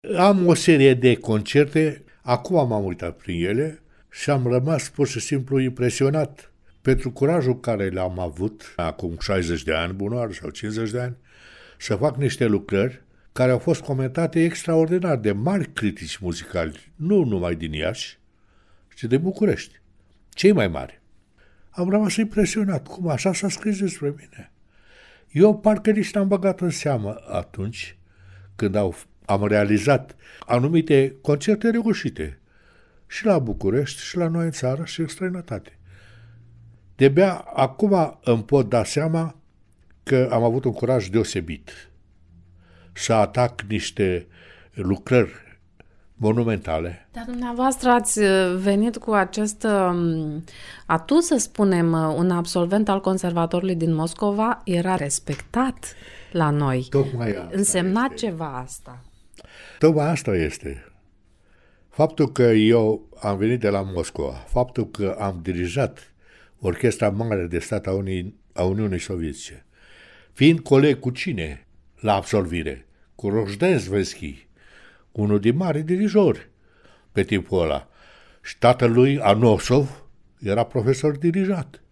Am o serie de concerte, acum m-am uitat prin ele și am rămas pur și simplu impresionat pentru curajul care l-am avut acum 60 de ani, bunoară, sau 50 de ani, să fac niște lucrări care au fost comentate extraordinar de mari critici muzicali, nu numai din Iași, ci de București, cei mai mari. Am rămas impresionat, cum așa s-a scris despre mine. Eu parcă nici n-am băgat în seamă atunci când am realizat anumite concerte reușite și la București, și la noi în țară, și în străinătate. De-abia acum îmi pot da seama că am avut un curaj deosebit să atac niște lucrări monumentale. Dar dumneavoastră ați venit cu acest atu, să spunem, un absolvent al Conservatorului din Moscova, era respectat la noi. Tocmai asta Însemna este. ceva asta. Tocmai asta este. Faptul că eu am venit de la Moscova, faptul că am dirijat Orchestra Mare de Stat a Uniunii Sovietice, fiind coleg cu cine la absolvire? Cu Roșden Zveschi, unul din mari dirijori pe timpul ăla. Și tatălui Anosov era profesor dirijat.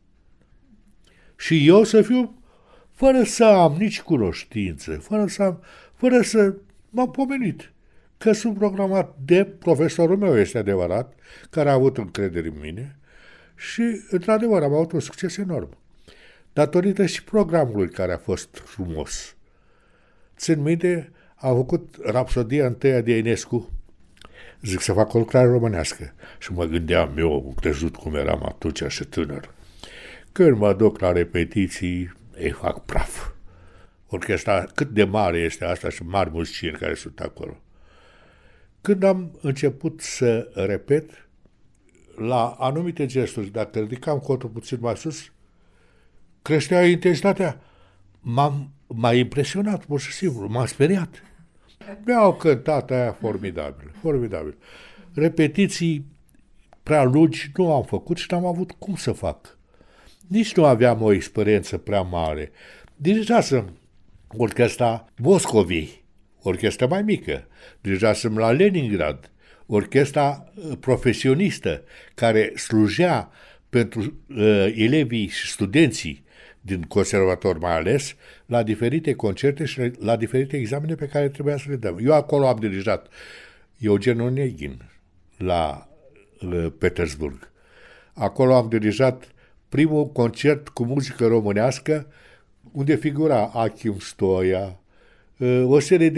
Și eu să fiu, fără să am nici cunoștință, fără să m-am pomenit că sunt programat de profesorul meu, este adevărat, care a avut încredere în mine și, într-adevăr, am avut un succes enorm. Datorită și programului care a fost frumos. Țin minte, am făcut Rapsodia întâia de Enescu, zic să fac o lucrare românească. Și mă gândeam eu, crezut cum eram atunci și tânăr. Când mă duc la repetiții, îi fac praf. Orchestra, cât de mare este asta și mari muzicieni care sunt acolo. Când am început să repet, la anumite gesturi, dacă ridicam cotul puțin mai sus, creștea intensitatea. M-a impresionat, pur și simplu, m-a speriat. Mi-au cântat aia formidabil, formidabil. Repetiții prea lungi nu am făcut și n-am avut cum să fac. Nici nu aveam o experiență prea mare. Dirijasem orchestra Moscovei, orchestra mai mică. Dirijasem la Leningrad, orchestra profesionistă care slujea pentru elevii și studenții din conservator mai ales, la diferite concerte și la diferite examene pe care trebuia să le dăm. Eu acolo am dirijat Eugen Oneghin la Petersburg. Acolo am dirijat primul concert cu muzică românească, unde figura Achim Stoia, o serie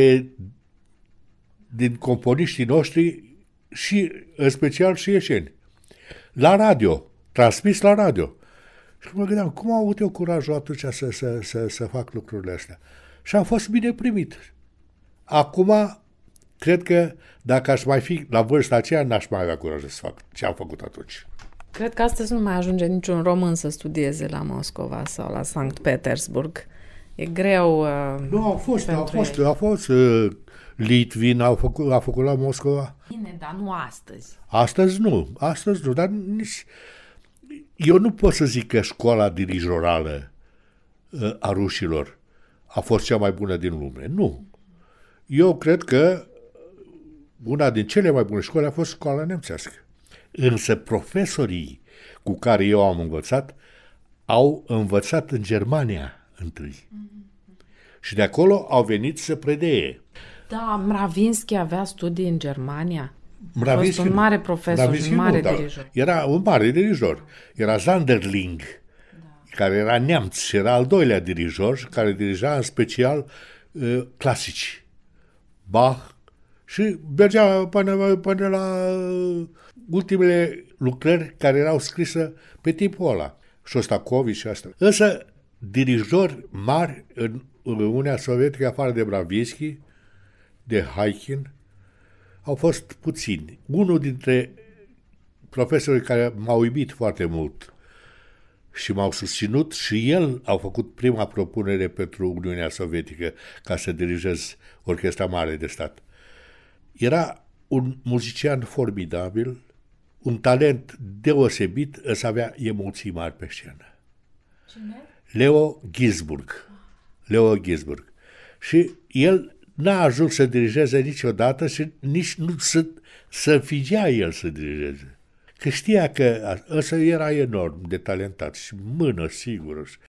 din componiștii noștri și, în special, și ieșeni. La radio, transmis la radio. Și mă gândeam, cum am avut eu curajul atunci să fac lucrurile astea? Și am fost bine primit. Acum, cred că dacă aș mai fi la vârsta aceea, n-aș mai avea curajul să fac ce am făcut atunci. Cred că astăzi nu mai ajunge niciun român să studieze la Moscova sau la Sankt Petersburg. E greu. Nu, au fost Litvin, a făcut la Moscova. Bine, dar nu astăzi. Astăzi nu, dar nici... Eu nu pot să zic că școala dirijorală a rușilor a fost cea mai bună din lume. Nu. Eu cred că una din cele mai bune școli a fost școala nemțească. Însă profesorii cu care eu am învățat au învățat în Germania întâi. Și de acolo au venit să predee. Da, Mravinsky avea studii în Germania. A fost Mravinsky un mare profesor, un mare dirijor. Era un mare dirijor. Era Zanderling, care era neamț și era al doilea dirijor, care dirija în special clasici. Bach și mergea până la ultimele lucrări care erau scrise pe timpul ăla. Șostakovici și asta. Însă dirijori mari în Uniunea Sovietică, afară de Mravinsky, de Haikin, au fost puțini. Unul dintre profesorii care m-au iubit foarte mult și m-au susținut și el a făcut prima propunere pentru Uniunea Sovietică ca să dirigez Orchestra Mare de Stat. Era un muzician formidabil, un talent deosebit, însă avea emoții mari pe scenă. Cine? Leo Ginzburg. Și el n-a ajuns să dirigeze niciodată și nici nu să figea el să dirigeze. Că știa că ăsta era enorm de talentat și mână sigură.